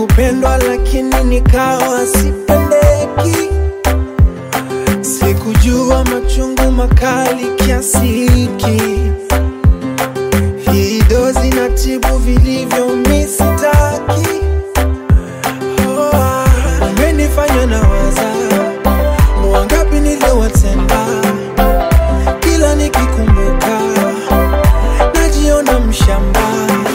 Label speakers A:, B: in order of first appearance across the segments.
A: kupendwa lakini nikawa sipendeki. Sikujua machungu makali kiasi hiki. Hii dozi inatibu vilivyo mimi sitaki. Umenifanya nawaza wangapi niliowatenda. Kila nikikumbuka najiona mshamba.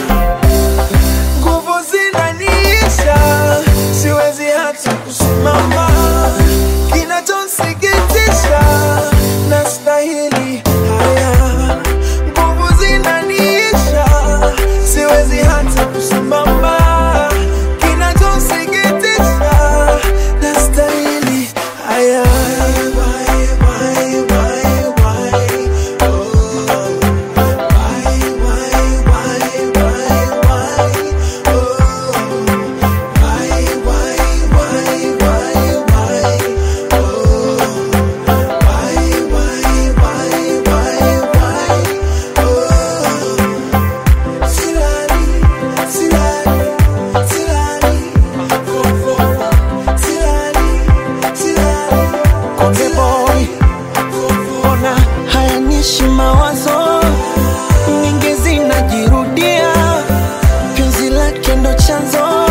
A: Nguvu zinaniisha, siwezi hata kusimama. Kinachonisikitisha, nastahili haya. Nguvu zinaniisha, siwezi hata kusimama. Kinachonisikitisha, nastahili haya. Mawazo mingi zinajirudia, penzi lake ndo chanzo.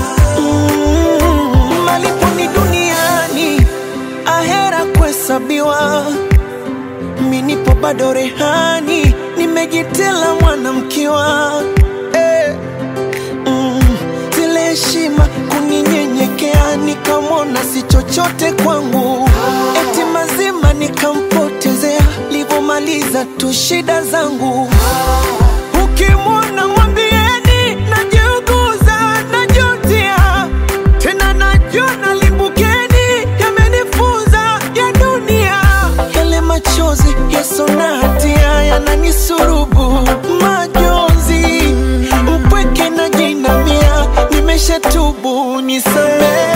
A: Malipo ni duniani, ahera kuhesabiwa. Mimi nipo bado rehani, nimejitela mwanamkiwa. Zile heshima kuninyenyekea, nikamwona si chochote kwangu. Eti mazima nikampotezea, livomaliza tu shida zangu. Ukimwona mwambieni najiuguza, najutia. Tena najua limbukeni, yamenifunza ya dunia. Yale machozi yaso na hatia yananisurubu majonzi. Mpweke na jinamia, nimeshatubu nisamehe.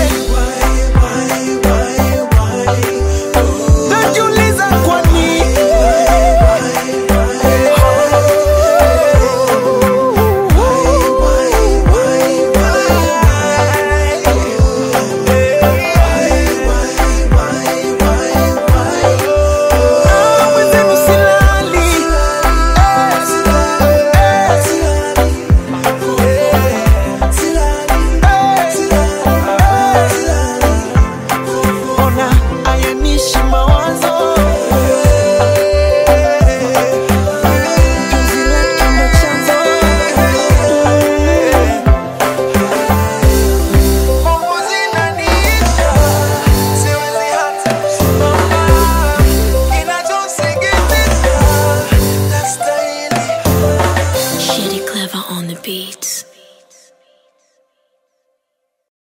A: Najiuliza kwa nini
B: Clever on the beat.